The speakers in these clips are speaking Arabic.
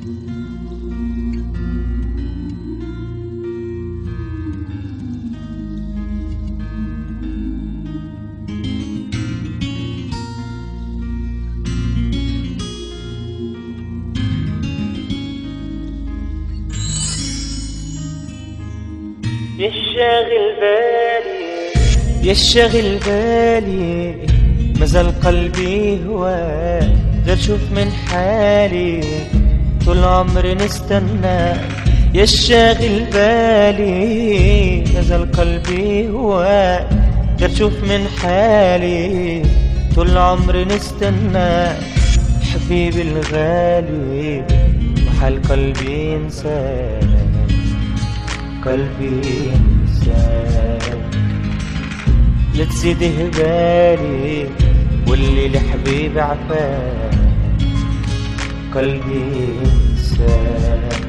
يشغل بالي مازال قلبي هواك، غير شوف من حالي طول عمري نستنى. يشغل بالي مازال قلبي هواك، غير شوف من حالي طول عمري نستنى. حبيبي الغالي وحال قلبي انساك، قلبي انساك. لا تزيد هبالي واللي لحبيبي عفاك، قلبي انساك.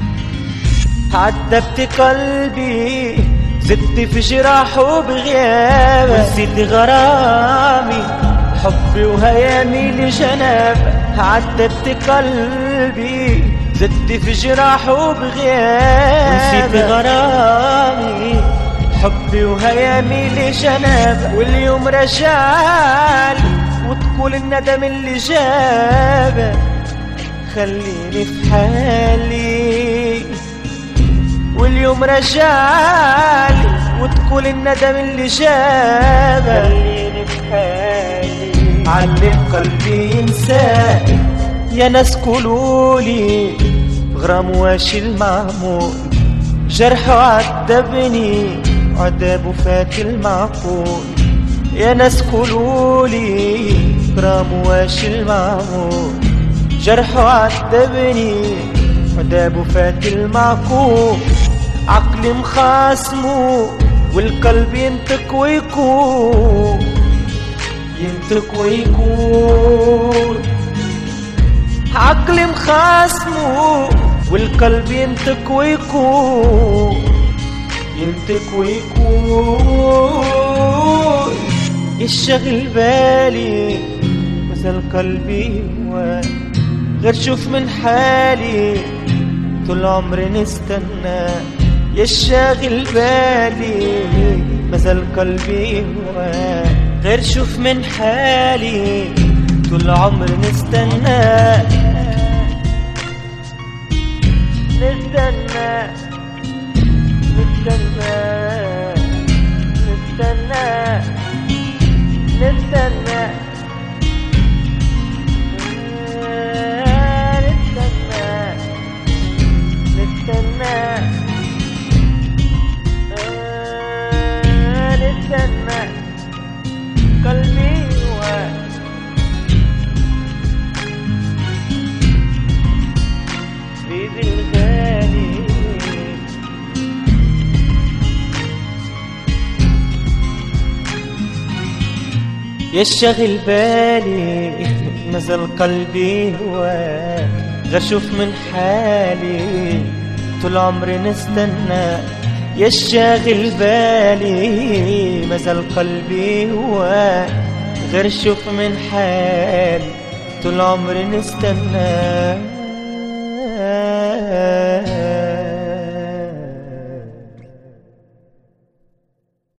عذبت قلبي زدت في جراحه بغيابك، ونسيت غرامي حبي وهيامي لجنابك. عذبت قلبي زدت في جراحه بغيابك، ونسيت غرامي حبي وهيامي لجنابك. واليوم رجعلي وتقول الندم اللي جابك، خليني في حالي. واليوم رجعلي وتقول الندم اللي جابك، خليني في حالي. علم قلبي ينساك يا ناس قولولي، غرام واشي المعمول جرحه عذبني عذابه فات المعقول. يا ناس قولولي غرام واشي المعمول جرحه عذبني عذابه فات المعقول. عقلي مخاصمه والقلب ينطق ويكون، ينطق ويكون. عقلي مخاصمه والقلب ينطق ويكون، ينطق ويكون. يشغل بالي مثل قلبي هواك، غير شوف من حالي طول عمري نستنى. يشغل بالي مثل قلبي هواك، غير شوف من حالي طول عمري نستنى. نستنى نستنى نستنى نستنى نستنى نستنى قلبي هواك. حبيبي الغالي يشغل بالي مازال قلبي هواك، غير شوف من حالي طول عمري نستنى. يشغل بالي مازال قلبي هواك، غير شوف من حالي طول عمري نستنى.